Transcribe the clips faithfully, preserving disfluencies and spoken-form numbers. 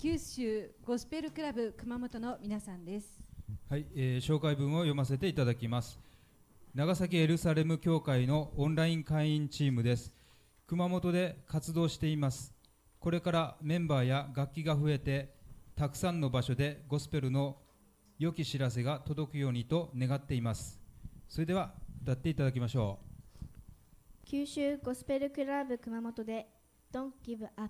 九州ゴスペルクラブ熊本の皆さんです。 はい、えー、紹介文を読ませていただきます。長崎エルサレム教会のオンライン会員チームです。熊本で活動しています。これからメンバーや楽器が増えて、たくさんの場所でゴスペルの良き知らせが届くようにと願っています。それでは歌っていただきましょう。 九州ゴスペルクラブ熊本で Don't Give Up。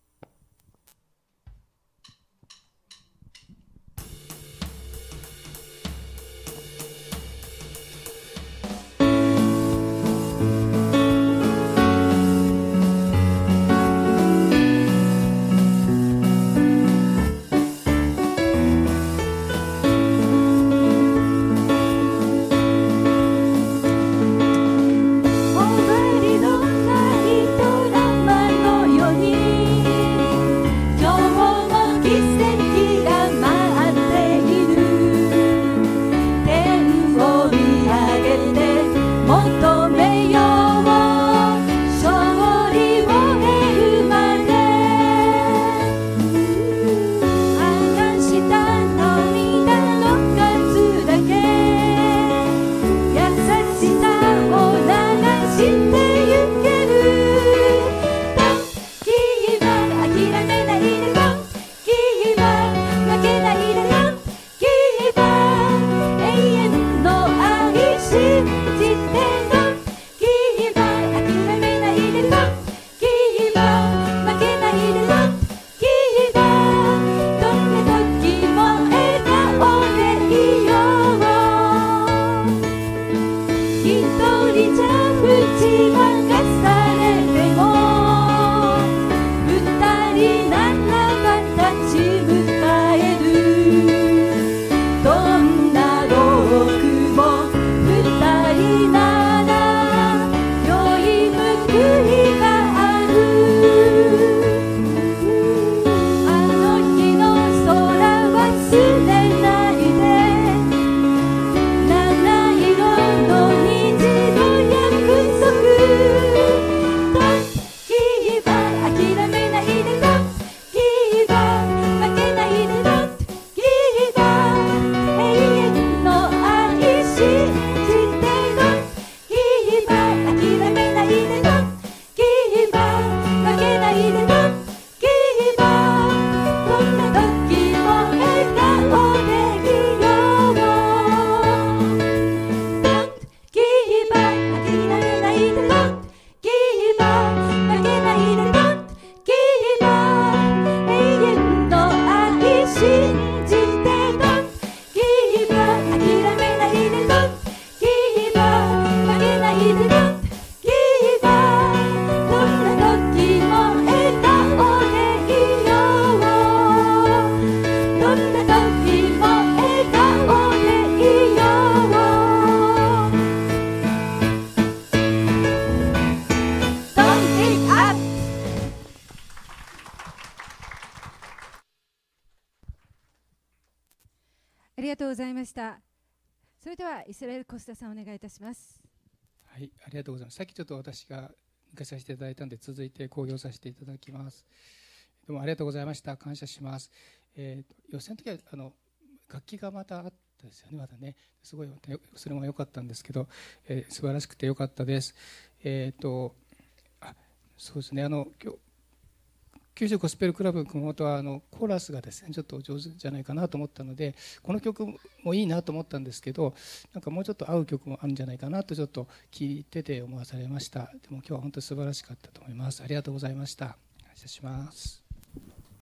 ありがとうございました。それではイスラエルコスタさんお願いいたします。 はい、ありがとうございます。さっきちょっと私が抜かさせていただいたので続いて講義をさせていただきます。どうもありがとうございました。感謝します。えー、予選の時はあの楽器がまたあったですよね。まだね、すごいそれも良かったんですけど、えー、素晴らしくて良かったです。えっ、ー、とあそうですね。あの今日九州ゴスペルクラブ熊本はあのコーラスがですねちょっと上手じゃないかなと思ったので、この曲もいいなと思ったんですけど、なんかもうちょっと合う曲もあるんじゃないかなとちょっと聞いてて思わされました。でも今日は本当に素晴らしかったと思います。ありがとうございました。感謝します。